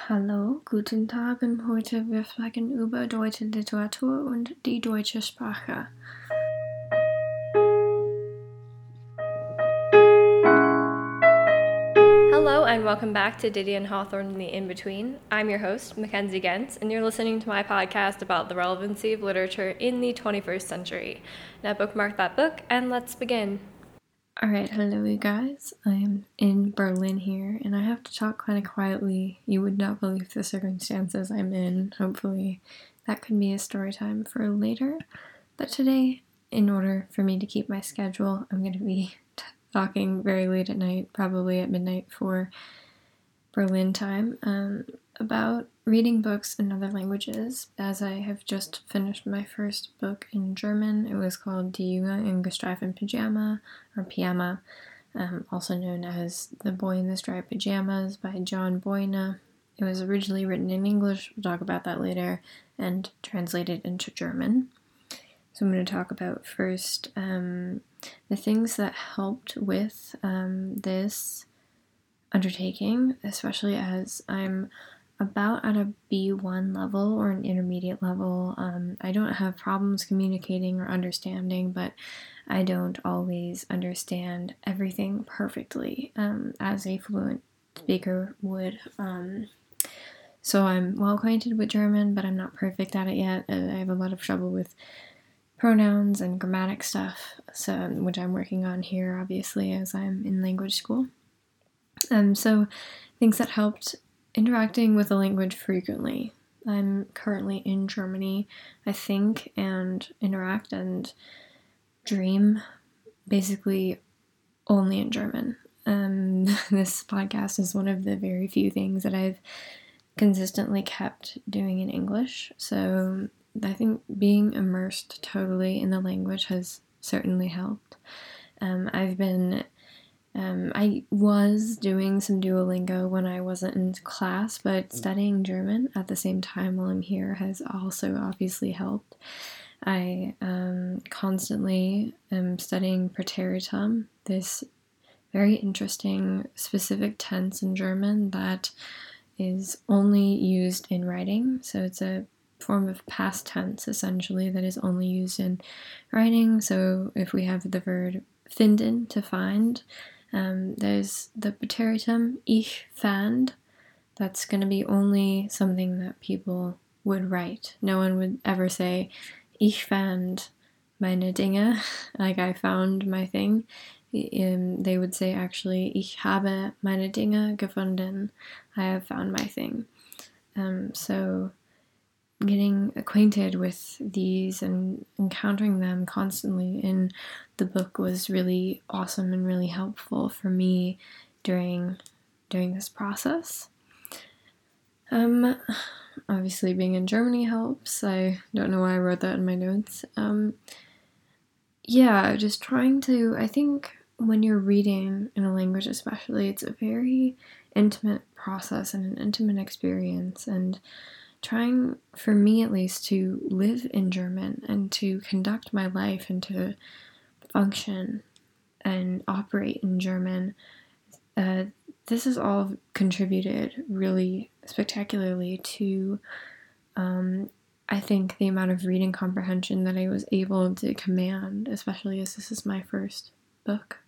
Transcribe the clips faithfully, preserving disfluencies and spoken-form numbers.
Hallo, guten Tag und heute wir sprechen über deutsche Literatur und die deutsche Sprache. Hello and welcome back to Diddy and Hawthorne and the In-Between. I'm your host, Mackenzie Gentz, and you're listening to my podcast about the relevancy of literature in the twenty-first century. Now bookmark that book and let's begin. Alright, hello you guys. I am in Berlin here, and I have to talk kind of quietly. You would not believe the circumstances I'm in. Hopefully that could be a story time for later. But today, in order for me to keep my schedule, I'm going to be t- talking very late at night, probably at midnight for Berlin time, um, about reading books in other languages, as I have just finished my first book in German. It was called Die Junge in gestreiften Pyjama, or Pyjama, um, also known as The Boy in the Striped Pajamas by John Boyne. It was originally written in English, we'll talk about that later, and translated into German. So I'm going to talk about first um, the things that helped with um, this undertaking, especially as I'm about at a B one level or an intermediate level. Um, I don't have problems communicating or understanding, but I don't always understand everything perfectly um, as a fluent speaker would. Um, so I'm well acquainted with German, but I'm not perfect at it yet. I have a lot of trouble with pronouns and grammatic stuff, so which I'm working on here, obviously, as I'm in language school. Um, so things that helped: interacting with the language frequently. I'm currently in Germany, I think, and interact and dream basically only in German. Um, this podcast is one of the very few things that I've consistently kept doing in English, so I think being immersed totally in the language has certainly helped. Um, I've been Um, I was doing some Duolingo when I wasn't in class, but studying German at the same time while I'm here has also obviously helped. I um, constantly am studying Präteritum, this very interesting specific tense in German that is only used in writing. So it's a form of past tense, essentially, that is only used in writing. So if we have the verb finden, to find, Um, there's the Präteritum ich fand. That's going to be only something that people would write. No one would ever say, ich fand meine Dinge, like I found my thing. Um, they would say, actually, ich habe meine Dinge gefunden. I have found my thing. Um, so getting acquainted with these and encountering them constantly in the book was really awesome and really helpful for me during during this process. Um, obviously being in Germany helps. I don't know why I wrote that in my notes. Um, yeah, just trying to, I think when you're reading in a language especially, it's a very intimate process and an intimate experience, and trying, for me at least, to live in German and to conduct my life and to function and operate in German, uh, this has all contributed really spectacularly to, um, I think, the amount of reading comprehension that I was able to command, especially as this is my first book.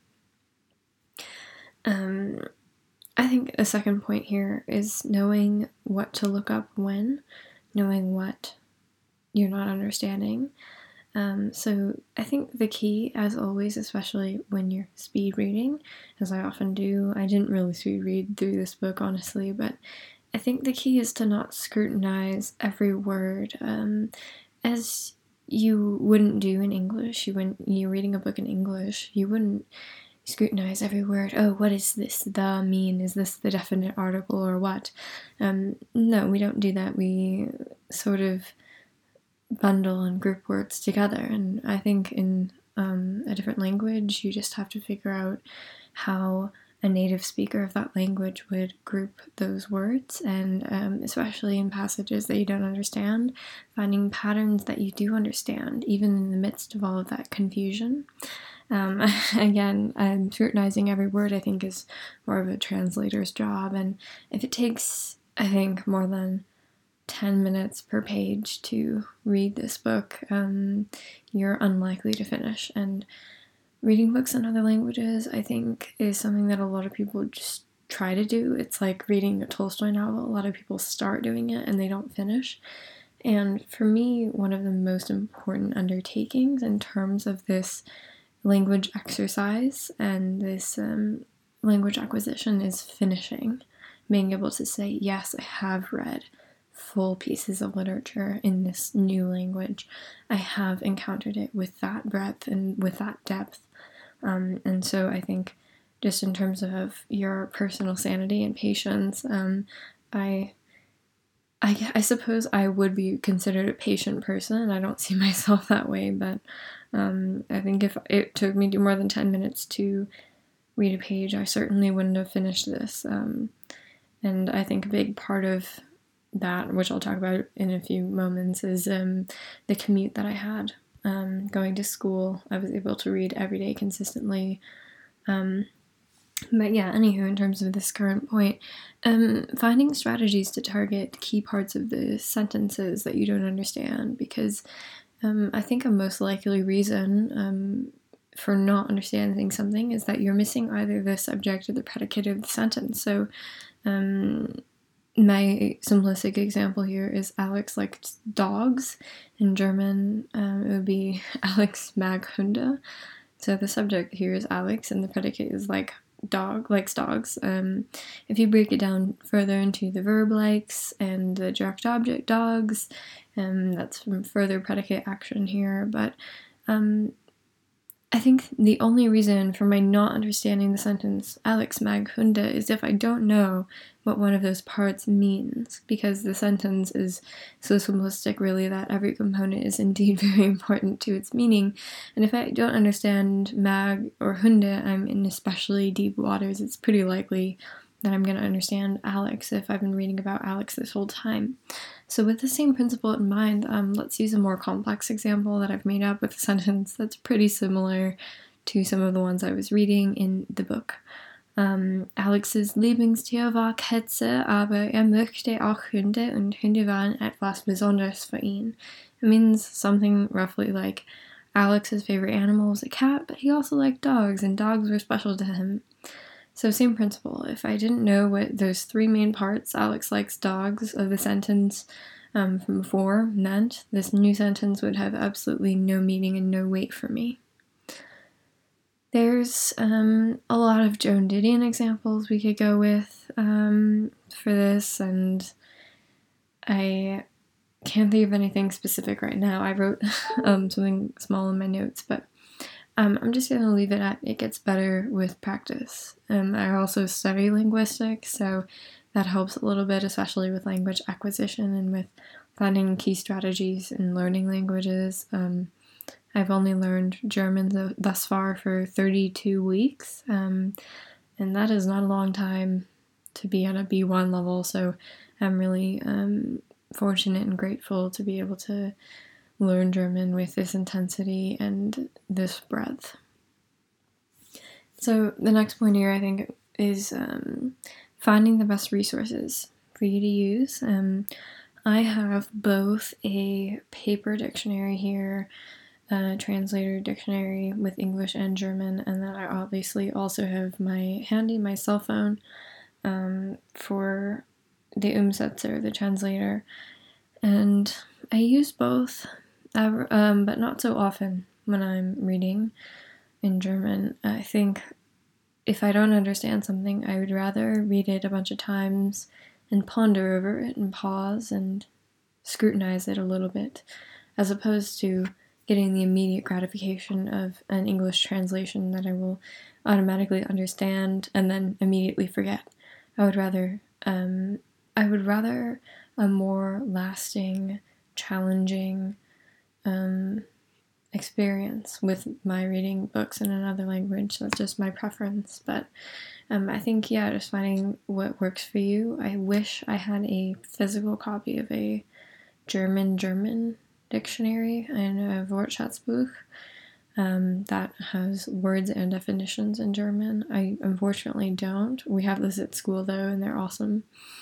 Um, I think a second point here is knowing what to look up when, knowing what you're not understanding. Um, so I think the key, as always, especially when you're speed reading, as I often do, I didn't really speed read through this book, honestly, but I think the key is to not scrutinize every word, um, as you wouldn't do in English. You wouldn't, you're reading a book in English, you wouldn't scrutinize every word. Oh, what does this the mean? Is this the definite article or what? Um, no, we don't do that. We sort of bundle and group words together, and I think in um, a different language, you just have to figure out how a native speaker of that language would group those words, and um, especially in passages that you don't understand, finding patterns that you do understand, even in the midst of all of that confusion. Um, again, um, scrutinizing every word, I think, is more of a translator's job, and if it takes I think, more than ten minutes per page to read this book, um, you're unlikely to finish. And reading books in other languages, I think, is something that a lot of people just try to do. It's like reading a Tolstoy novel. A lot of people start doing it and they don't finish. And for me, one of the most important undertakings in terms of this language exercise and this um, language acquisition is finishing. Being able to say, yes, I have read full pieces of literature in this new language. I have encountered it with that breadth and with that depth. Um, and so I think just in terms of your personal sanity and patience, um, I, I, I suppose I would be considered a patient person. I don't see myself that way, but um, I think if it took me more than ten minutes to read a page, I certainly wouldn't have finished this. Um, and I think a big part of that, which I'll talk about in a few moments, is um, the commute that I had. Um, going to school, I was able to read every day consistently. Um, but yeah, anywho, in terms of this current point, um, finding strategies to target key parts of the sentences that you don't understand, because um, I think a most likely reason um, for not understanding something is that you're missing either the subject or the predicate of the sentence. So um, my simplistic example here is Alex likes dogs. In German, um, it would be Alex mag Hunde. So the subject here is Alex, and the predicate is like dog, likes dogs. Um, if you break it down further into the verb likes and the direct object dogs, um, that's from further predicate action here. But um, I think the only reason for my not understanding the sentence Alex mag Hunde is if I don't know what one of those parts means, because the sentence is so simplistic really that every component is indeed very important to its meaning. And if I don't understand mag or Hunde, I'm in especially deep waters. It's pretty likely that I'm going to understand Alex if I've been reading about Alex this whole time. So with the same principle in mind, um, let's use a more complex example that I've made up with a sentence that's pretty similar to some of the ones I was reading in the book. Um, Alex's Lieblingstier war Katze, aber er möchte auch Hunde und Hunde waren etwas Besonderes für ihn. It means something roughly like Alex's favorite animal was a cat, but he also liked dogs, and dogs were special to him. So same principle. If I didn't know what those three main parts, Alex likes dogs, of the sentence um, from before meant, this new sentence would have absolutely no meaning and no weight for me. There's um, a lot of Joan Didion examples we could go with um, for this, and I can't think of anything specific right now. I wrote um, something small in my notes, but Um, I'm just going to leave it at it gets better with practice. Um, I also study linguistics, so that helps a little bit, especially with language acquisition and with finding key strategies in learning languages. Um, I've only learned German th- thus far for thirty-two weeks, um, and that is not a long time to be at a B one level, so I'm really um, fortunate and grateful to be able to learn German with this intensity and this breadth. So the next point here, I think, is um, finding the best resources for you to use. Um, I have both a paper dictionary here, a translator dictionary with English and German, and then I obviously also have my handy, my cell phone um, for the Umsetzer, the translator. And I use both. Um, but not so often when I'm reading in German. I think if I don't understand something, I would rather read it a bunch of times and ponder over it and pause and scrutinize it a little bit, as opposed to getting the immediate gratification of an English translation that I will automatically understand and then immediately forget. I would rather, um, I would rather a more lasting, challenging, Um, experience with my reading books in another language. That's just my preference, but um, I think, yeah, just finding what works for you. I wish I had a physical copy of a German German dictionary and a Wortschatzbuch um, that has words and definitions in German. I unfortunately don't. We have this at school though, and they're awesome.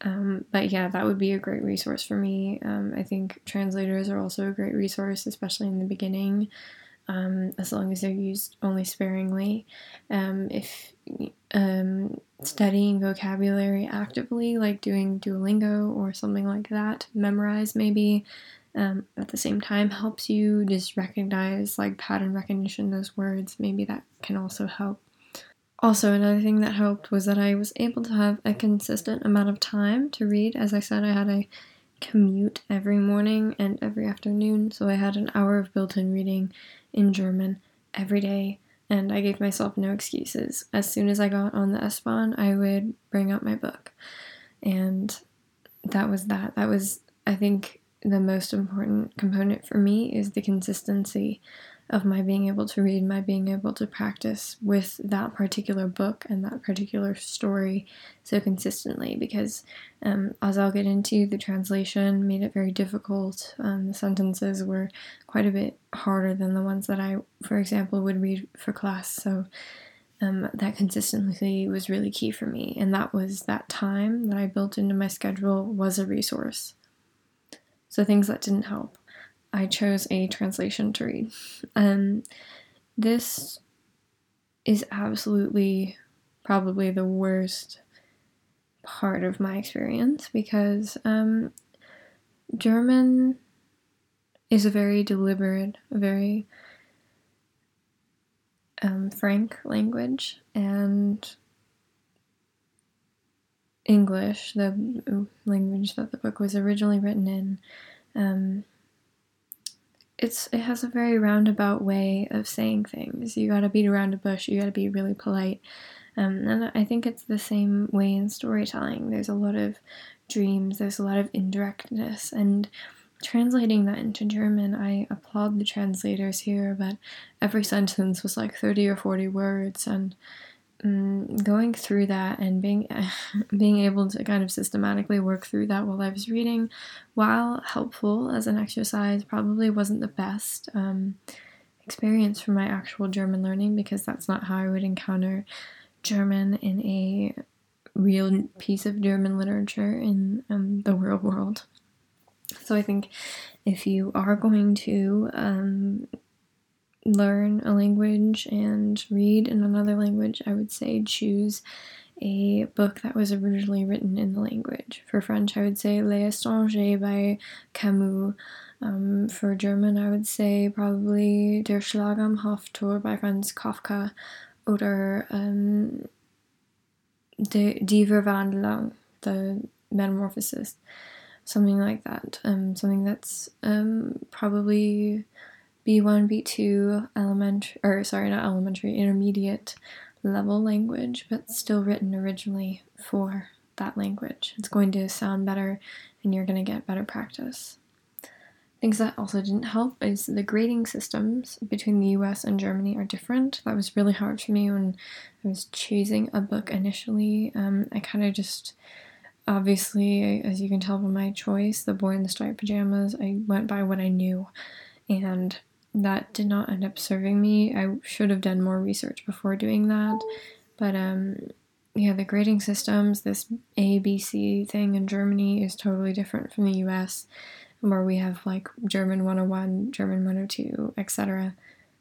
Um, but yeah, that would be a great resource for me. Um, I think translators are also a great resource, especially in the beginning, um, as long as they're used only sparingly. Um, if um, studying vocabulary actively, like doing Duolingo or something like that, memorize maybe, um, at the same time helps you just recognize like pattern recognition, those words, maybe that can also help. Also, another thing that helped was that I was able to have a consistent amount of time to read. As I said, I had a commute every morning and every afternoon, so I had an hour of built-in reading in German every day, and I gave myself no excuses. As soon as I got on the S-Bahn, I would bring out my book, and that was that. That was, I think, the most important component for me is the consistency of my being able to read, my being able to practice with that particular book and that particular story so consistently, because um, as I'll get into, the translation made it very difficult. Um, the sentences were quite a bit harder than the ones that I, for example, would read for class, so um, that consistency was really key for me, and that was that time that I built into my schedule was a resource. So things that didn't help. I chose a translation to read. Um, this is absolutely probably the worst part of my experience because um, German is a very deliberate, a very um, frank language, and English, the language that the book was originally written in, um, It's it has a very roundabout way of saying things. You gotta beat around a bush, you gotta be really polite. Um, and I think it's the same way in storytelling. There's a lot of dreams, there's a lot of indirectness, and translating that into German, I applaud the translators here, but every sentence was like thirty or forty words, and um, going through that and being being able to kind of systematically work through that while I was reading, while helpful as an exercise, probably wasn't the best um, experience for my actual German learning, because that's not how I would encounter German in a real piece of German literature in um, the real world. So I think if you are going to um, learn a language and read in another language, I would say choose a book that was originally written in the language. For French, I would say Les Etrangers by Camus. Um, for German, I would say probably Der Schlag am Hoftor by Franz Kafka, or um, Die Verwandlung, the Metamorphosis, something like that. Um, something that's um, probably B one, B two, elementary, or sorry, not elementary, intermediate level language, but still written originally for that language. It's going to sound better and you're going to get better practice. Things that also didn't help is the grading systems between the U S and Germany are different. That was really hard for me when I was choosing a book initially. Um, I kind of just, obviously, as you can tell from my choice, The Boy in the Striped Pajamas, I went by what I knew, and that did not end up serving me. I should have done more research before doing that, but um, yeah, the grading systems, this A B C thing in Germany is totally different from the U S, where we have like German one oh one, German one oh two, et cetera.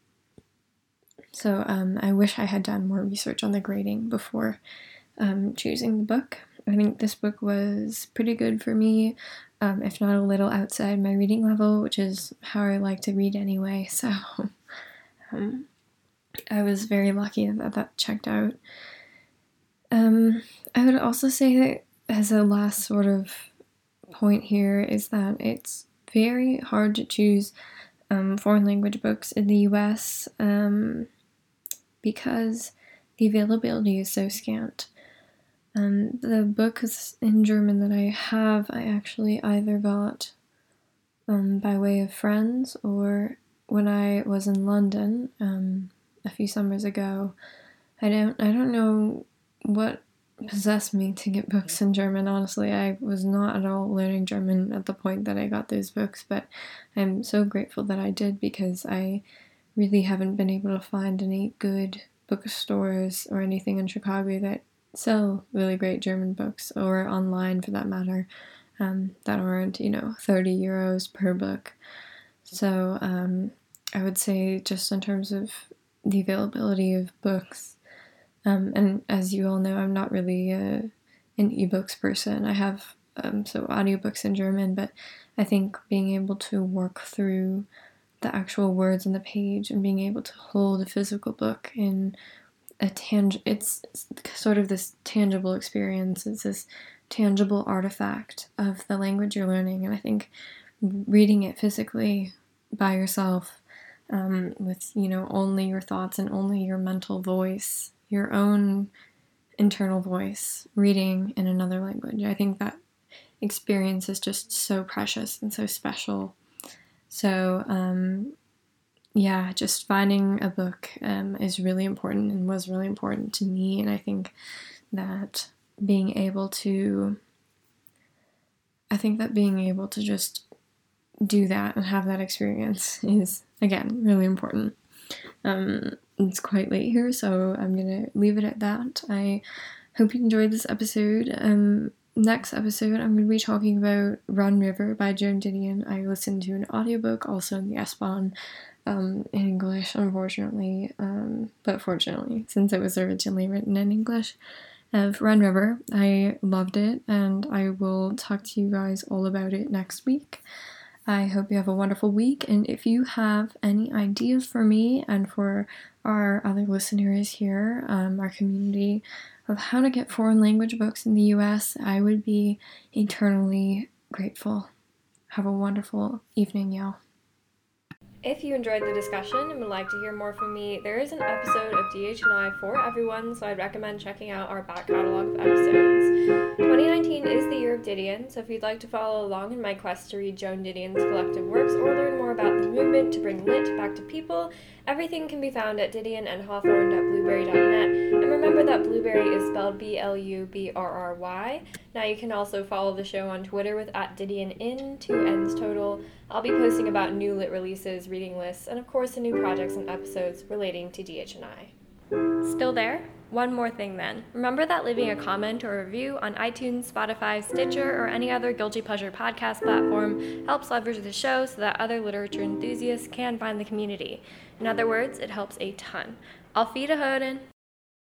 So um, I wish I had done more research on the grading before um, choosing the book. I think this book was pretty good for me, um, if not a little outside my reading level, which is how I like to read anyway. So um, I was very lucky that that checked out. Um, I would also say that as a last sort of point here is that it's very hard to choose um, foreign language books in the U S um, because the availability is so scant. Um, the books in German that I have, I actually either got um, by way of friends, or when I was in London um, a few summers ago. I don't, I don't know what possessed me to get books in German. Honestly, I was not at all learning German at the point that I got those books, but I'm so grateful that I did, because I really haven't been able to find any good bookstores or anything in Chicago that sell really great German books, or online for that matter, um, that aren't, you know, thirty euros per book. So um, I would say just in terms of the availability of books, um, and as you all know, I'm not really a, an ebooks person. I have um, so audiobooks in German, but I think being able to work through the actual words on the page and being able to hold a physical book in a tang it's sort of this tangible experience. It's this tangible artifact of the language you're learning, and I think reading it physically by yourself, um, with, you know, only your thoughts and only your mental voice, your own internal voice, reading in another language, I think that experience is just so precious and so special. So um, yeah, just finding a book um, is really important and was really important to me. And I think that being able to, I think that being able to just do that and have that experience is, again, really important. Um, it's quite late here, so I'm going to leave it at that. I hope you enjoyed this episode. Um, next episode, I'm going to be talking about Run River by Joan Didion. I listened to an audiobook also in the S-Bahn, um, in English, unfortunately, um, but fortunately, since it was originally written in English, of Run River. I loved it, and I will talk to you guys all about it next week. I hope you have a wonderful week, and if you have any ideas for me and for our other listeners here, um, our community, of how to get foreign language books in the U S, I would be eternally grateful. Have a wonderful evening, y'all. If you enjoyed the discussion and would like to hear more from me, there is an episode of D H and I for everyone, so I'd recommend checking out our back catalog of episodes. twenty nineteen is the year of Didion, so if you'd like to follow along in my quest to read Joan Didion's collective works or learn more about the movement to bring lit back to people, everything can be found at didion and hawthorne dot blueberry dot net. And remember that Blueberry is spelled B L U B R R Y. Now you can also follow the show on Twitter with at DidionIn, two N's total. I'll be posting about new lit releases, reading lists, and of course the new projects and episodes relating to D H and I. Still there? One more thing then. Remember that leaving a comment or review on iTunes, Spotify, Stitcher, or any other Guilty Pleasure podcast platform helps leverage the show so that other literature enthusiasts can find the community. In other words, it helps a ton. Auf Wiederhören!